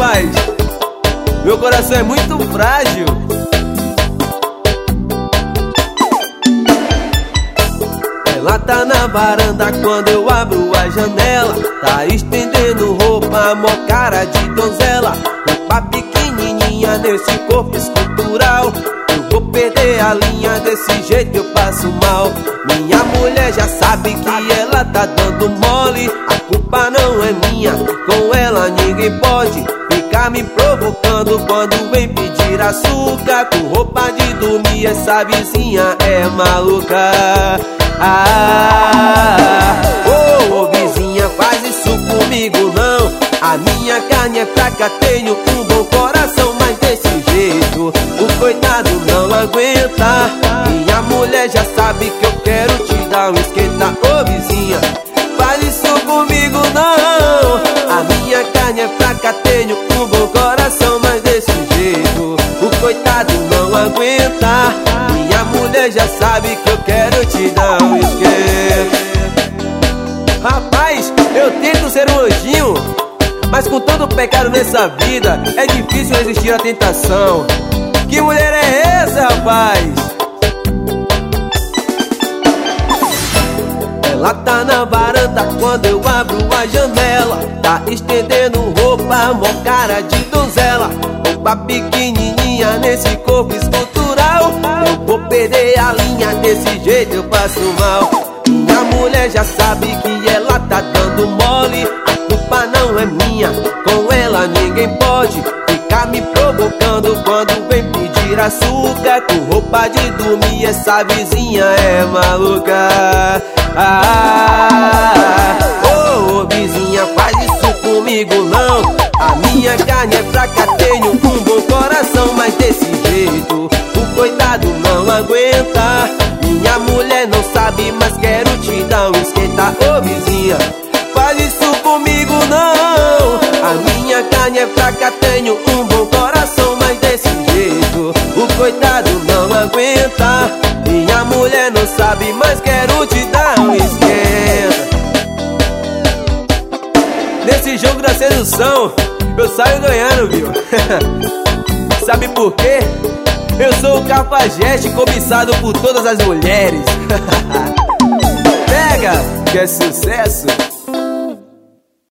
rapaz. Meu coração é muito frágil. Ela tá na varanda quando eu abro a janela. Tá estendendo roupa, mó cara de donzela. Roupa pequenininha nesse corpo escultural. Eu vou perder a linha, desse jeito eu passo mal. Minha mulher já sabe que ela tá dando mole. A culpa não é minha, com ela ninguém pode ficar me provocando quando vem pedir açúcar. Com roupa de dormir, essa vizinha é maluca. Vizinha, faz isso comigo não. A minha carne é fraca, tenho um bom coração, mas desse jeito o coitado não aguenta. Minha mulher já sabe que eu quero te dar um esquenta. Vizinha, faz isso comigo não. A minha carne é fraca, tenho um bom coração, mas desse jeito o coitado não aguenta. Minha mulher já sabe que eu quero te dar um esquenta. Rapaz, eu tento ser um anjinho, mas com todo o pecado nessa vida é difícil resistir à tentação. Que mulher é essa, rapaz? Ela tá na varanda quando eu abro a janela. Tá estendendo roupa, mó cara de donzela. Roupa pequenininha nesse corpo escultural. Eu vou perder a linha, desse jeito eu passo mal. Minha mulher já sabe que ela tá dando mole. A culpa não é minha, com ela ninguém pode ficar me provocando quando vem pedir açúcar. Com roupa de dormir, essa vizinha é maluca. Vizinha, faz isso comigo não. A minha carne é fraca, tenho um bom coração, mas desse jeito o coitado não aguenta. Minha mulher não sabe, mas quero te dar um esquenta. Vizinha, faz isso comigo não. A minha carne é fraca, tenho um bom coração, mas desse jeito o coitado não aguenta. Minha mulher não sabe, mas quero te dar um esquenta. Nesse jogo da sedução eu saio ganhando, viu? Sabe por quê? Eu sou o cafajeste cobiçado por todas as mulheres. Pega, que é sucesso.